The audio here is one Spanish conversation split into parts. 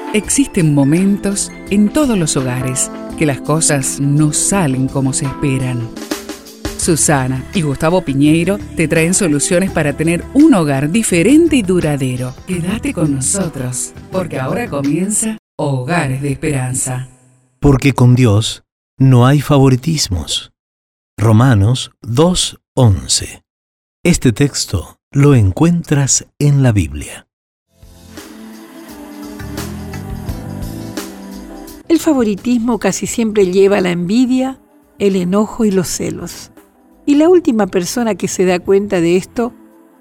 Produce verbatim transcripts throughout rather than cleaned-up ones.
Existen momentos en todos los hogares que las cosas no salen como se esperan. Susana y Gustavo Piñeiro te traen soluciones para tener un hogar diferente y duradero. Quédate con nosotros, porque ahora comienza Hogares de Esperanza. Porque con Dios no hay favoritismos. Romanos dos once. Este texto lo encuentras en la Biblia. El favoritismo casi siempre lleva a la envidia, el enojo y los celos. Y la última persona que se da cuenta de esto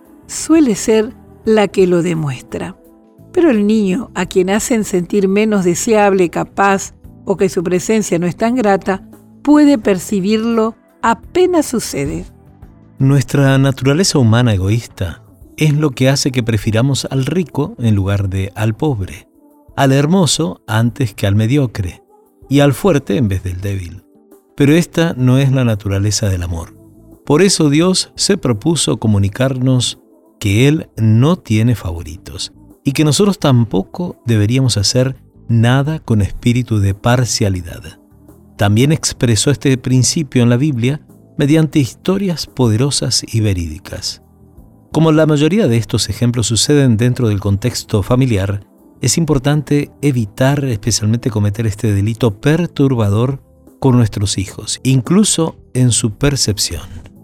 suele ser la que lo demuestra. Pero el niño, a quien hacen sentir menos deseable, capaz o que su presencia no es tan grata, puede percibirlo apenas sucede. Nuestra naturaleza humana egoísta es lo que hace que prefiramos al rico en lugar de al pobre, al hermoso antes que al mediocre y al fuerte en vez del débil. Pero esta no es la naturaleza del amor. Por eso Dios se propuso comunicarnos que Él no tiene favoritos y que nosotros tampoco deberíamos hacer nada con espíritu de parcialidad. También expresó este principio en la Biblia mediante historias poderosas y verídicas. Como la mayoría de estos ejemplos suceden dentro del contexto familiar, es importante evitar especialmente cometer este delito perturbador con nuestros hijos, incluso en su percepción.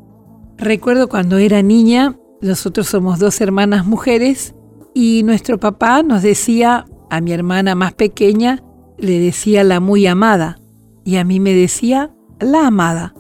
Recuerdo cuando era niña, nosotros somos dos hermanas mujeres, y nuestro papá nos decía, a mi hermana más pequeña, le decía la muy amada, y a mí me decía la amada.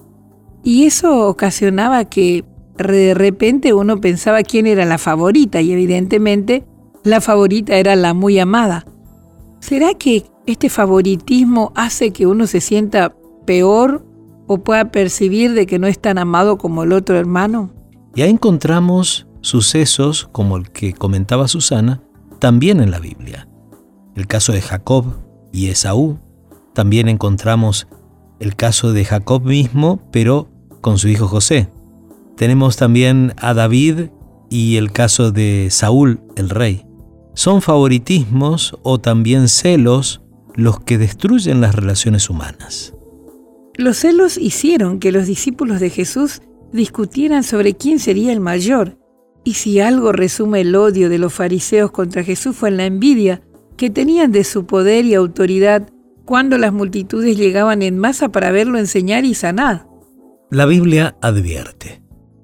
Y eso ocasionaba que de repente uno pensaba quién era la favorita, y evidentemente la favorita era la muy amada. ¿Será que este favoritismo hace que uno se sienta peor o pueda percibir de que no es tan amado como el otro hermano? Ya encontramos sucesos como el que comentaba Susana también en la Biblia. El caso de Jacob y Esaú. También encontramos el caso de Jacob mismo, pero con su hijo José. Tenemos también a David y el caso de Saúl, el rey. Son favoritismos o también celos los que destruyen las relaciones humanas. Los celos hicieron que los discípulos de Jesús discutieran sobre quién sería el mayor. Y si algo resume el odio de los fariseos contra Jesús fue en la envidia que tenían de su poder y autoridad cuando las multitudes llegaban en masa para verlo enseñar y sanar. La Biblia advierte: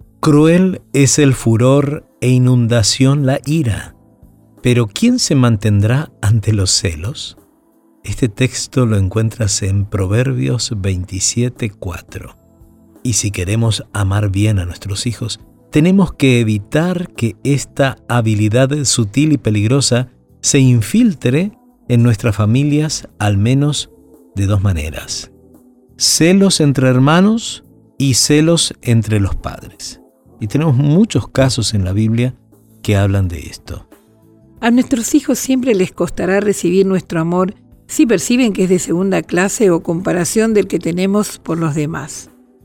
cruel es el furor e inundación la ira, pero ¿quién se mantendrá ante los celos? Este texto lo encuentras en Proverbios veintisiete cuatro. Y si queremos amar bien a nuestros hijos, tenemos que evitar que esta habilidad sutil y peligrosa se infiltre en nuestras familias, al menos de dos maneras: celos entre hermanos y celos entre los padres. Y tenemos muchos casos en la Biblia que hablan de esto. A nuestros hijos siempre les costará recibir nuestro amor si perciben que es de segunda clase o comparación del que tenemos por los demás.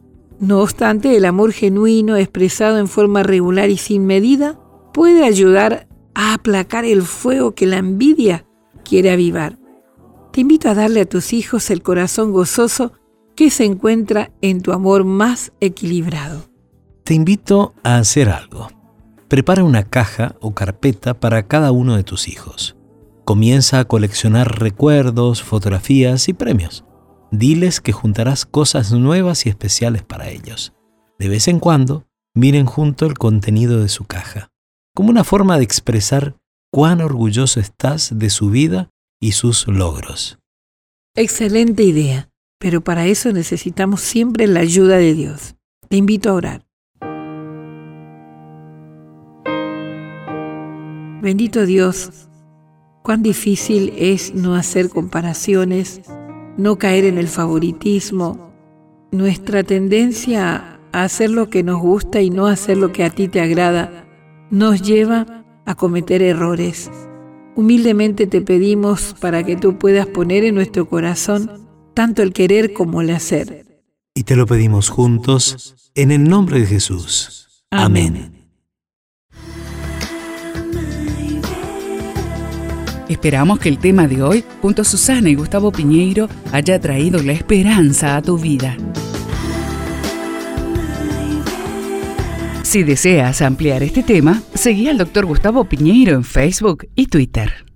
No obstante, el amor genuino, expresado en forma regular y sin medida, puede ayudar a aplacar el fuego que la envidia quiere avivar. Te invito a darle a tus hijos el corazón gozoso que se encuentra en tu amor más equilibrado. Te invito a hacer algo. Prepara una caja o carpeta para cada uno de tus hijos. Comienza a coleccionar recuerdos, fotografías y premios. Diles que juntarás cosas nuevas y especiales para ellos. De vez en cuando, miren junto el contenido de su caja, como una forma de expresar cuán orgulloso estás de su vida y sus logros. Excelente idea, pero para eso necesitamos siempre la ayuda de Dios. Te invito a orar. Bendito Dios, cuán difícil es no hacer comparaciones, no caer en el favoritismo. Nuestra tendencia a hacer lo que nos gusta y no hacer lo que a ti te agrada nos lleva a cometer errores. Humildemente te pedimos para que tú puedas poner en nuestro corazón tanto el querer como el hacer. Y te lo pedimos juntos en el nombre de Jesús. Amén. Esperamos que el tema de hoy, junto a Susana y Gustavo Piñeiro, haya traído la esperanza a tu vida. Si deseas ampliar este tema, seguí al doctor Gustavo Piñeiro en Facebook y Twitter.